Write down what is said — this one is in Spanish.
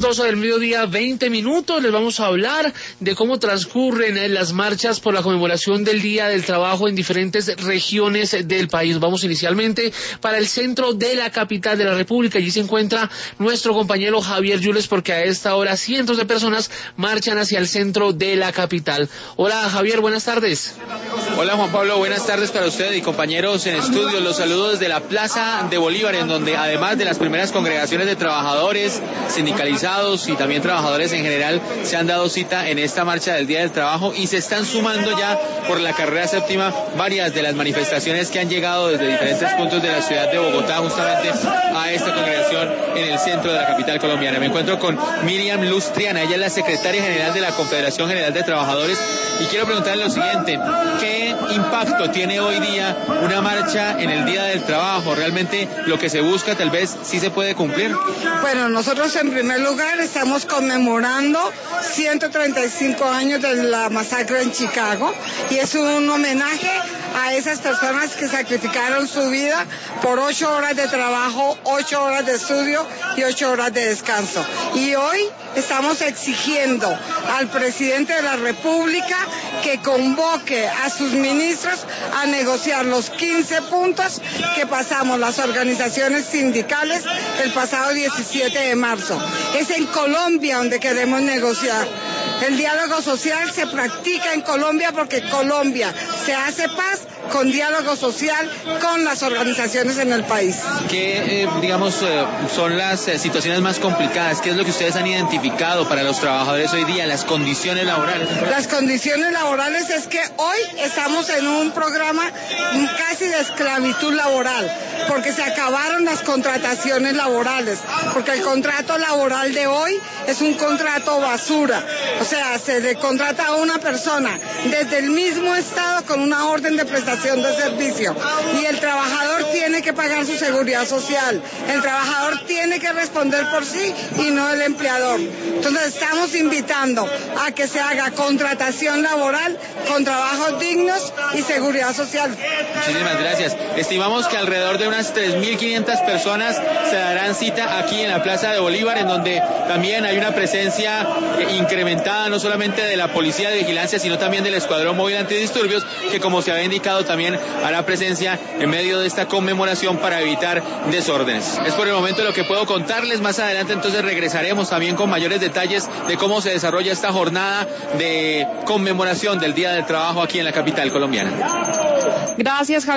2 del mediodía, 20 minutos. Les vamos a hablar de cómo transcurren las marchas por la conmemoración del Día del Trabajo en diferentes regiones del país. Vamos inicialmente para el centro de la capital de la República. Allí se encuentra nuestro compañero Javier Yules, porque a esta hora cientos de personas marchan hacia el centro de la capital. Hola Javier, buenas tardes. Hola Juan Pablo, buenas tardes para usted y compañeros en estudio. Los saludo desde la Plaza de Bolívar, en donde además de las primeras congregaciones de trabajadores, sindicalizados y también trabajadores en general, se han dado cita en esta marcha del Día del Trabajo y se están sumando ya por la carrera séptima varias de las manifestaciones que han llegado desde diferentes puntos de la ciudad de Bogotá justamente a esta congregación en el centro de la capital colombiana. Me encuentro con Miriam Luz Triana, ella es la secretaria general de la Confederación General de Trabajadores, y quiero preguntarle lo siguiente: ¿qué impacto tiene hoy día una marcha en el Día del Trabajo? ¿Realmente lo que se busca tal vez sí se puede cumplir? Bueno, nosotros en primer lugar estamos conmemorando 135 años de la masacre en Chicago, y es un homenaje a esas personas que sacrificaron su vida por 8 horas de trabajo, 8 horas de estudio y 8 horas de descanso. Y hoy estamos exigiendo al presidente de la República que convoque a sus ministros a negociar los 15 puntos que pasamos las organizaciones sindicales el pasado 17 de marzo. Es en Colombia donde queremos negociar. El diálogo social se practica en Colombia porque Colombia se hace paz con diálogo social con las organizaciones en el país. ¿Qué, son las situaciones más complicadas? ¿Qué es lo que ustedes han identificado para los trabajadores hoy día, las condiciones laborales? Las condiciones laborales es que hoy estamos en un programa casi de esclavitud laboral, porque se acabaron las contrataciones laborales, porque el contrato laboral de hoy es un contrato basura. O sea, se le contrata a una persona desde el mismo estado con una orden de prestación de servicio, y el trabajador tiene que pagar su seguridad social, el trabajador tiene que responder por sí y no el empleador. Entonces estamos invitando a que se haga contratación laboral con trabajos dignos y seguridad social. Muchísimas gracias. Estimamos que alrededor de unas 3.500 personas se darán cita aquí en la Plaza de Bolívar, en donde también hay una presencia incrementada no solamente de la Policía de Vigilancia, sino también del Escuadrón Móvil Antidisturbios, que como se había indicado también hará presencia en medio de esta conmemoración para evitar desórdenes. Es por el momento lo que puedo contarles. Más adelante entonces regresaremos también con mayores detalles de cómo se desarrolla esta jornada de conmemoración del Día del Trabajo aquí en la capital colombiana. Gracias, Javier.